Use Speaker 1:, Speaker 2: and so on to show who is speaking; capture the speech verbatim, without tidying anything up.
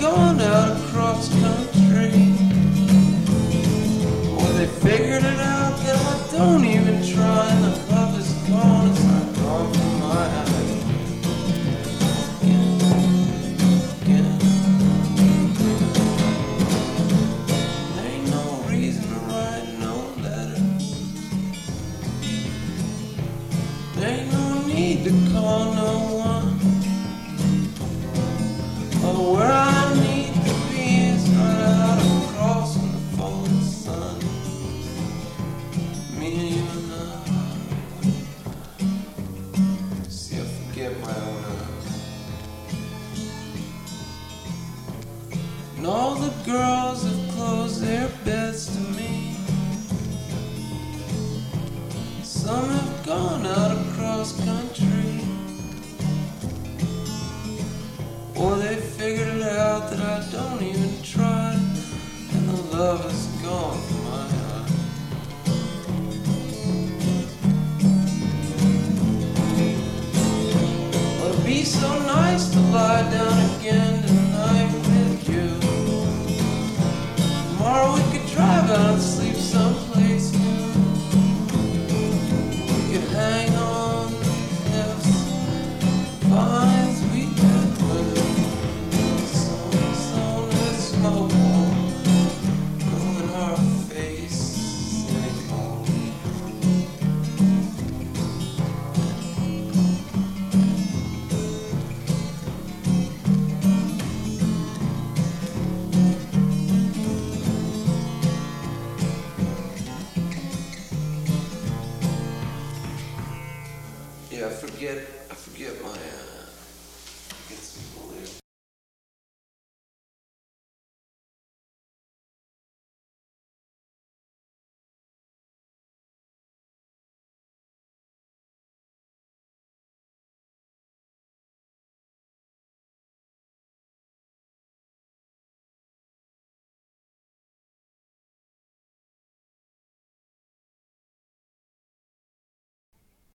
Speaker 1: gone out across country. Well, they figured it out that I don't even try, and the love is gone, it's not gone from my eyes. Again, again. There ain't no reason to write no letter. There ain't no need to call no one. Oh, where I need to be is right out across in the falling sun. Me and you and I. See, I forget my own eyes. And all the girls have closed their beds to me. Some have gone out across country. Or they figured it out that I don't even try, and the love is gone from my heart. Well, it'd be so nice to lie down again tonight with you. Tomorrow we could drive out and sleep someplace new. We could hang on the cliffs, vines we could put. Smoke won't ruin our face anymore. Yeah, I forget, I forget my, uh, forget some lyrics.